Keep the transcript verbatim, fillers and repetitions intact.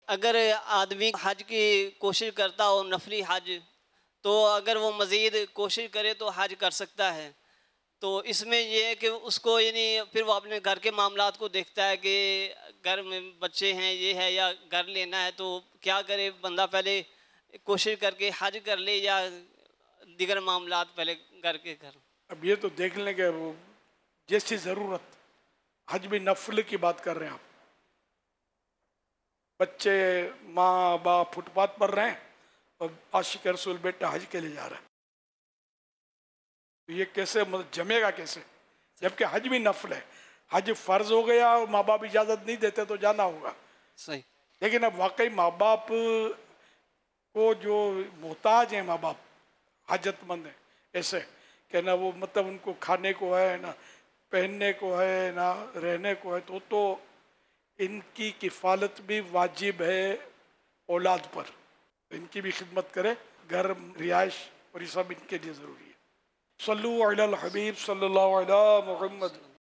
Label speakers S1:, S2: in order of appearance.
S1: اگر آدمی حج کی کوشش کرتا ہو نفلی حج، تو اگر وہ مزید کوشش کرے تو حج کر سکتا ہے۔ تو اس میں یہ ہے کہ اس کو یعنی پھر وہ اپنے گھر کے معاملات کو دیکھتا ہے کہ گھر میں بچے ہیں، یہ ہے، یا گھر لینا ہے، تو کیا کرے بندہ، پہلے کوشش کر کے حج کر لے یا دیگر معاملات پہلے گھر کے کر۔
S2: اب یہ تو دیکھ لیں کہ وہ جیسی ضرورت، حج بھی نفل کی بات کر رہے ہیں آپ، بچے ماں باپ فٹ پاتھ پر رہے ہیں اور عاشق رسول بیٹا حج کے لیے جا رہا ہے، تو یہ کیسے مطلب جمے گا کیسے؟ جبکہ حج بھی نفل ہے، حج فرض ہو گیا اور ماں باپ اجازت نہیں دیتے تو جانا ہوگا۔
S1: صحیح۔
S2: لیکن اب واقعی ماں باپ کو جو محتاج ہیں، ماں باپ حاجت مند ہیں ایسے کہ نہ وہ مطلب ان کو کھانے کو ہے، نہ پہننے کو ہے، نہ رہنے کو ہے، تو تو ان کی کفالت بھی واجب ہے اولاد پر، ان کی بھی خدمت کرے، گھر، رہائش اور یہ سب ان کے لیے ضروری ہے۔ صلو علی الحبیب صلی اللہ علیہ محمد۔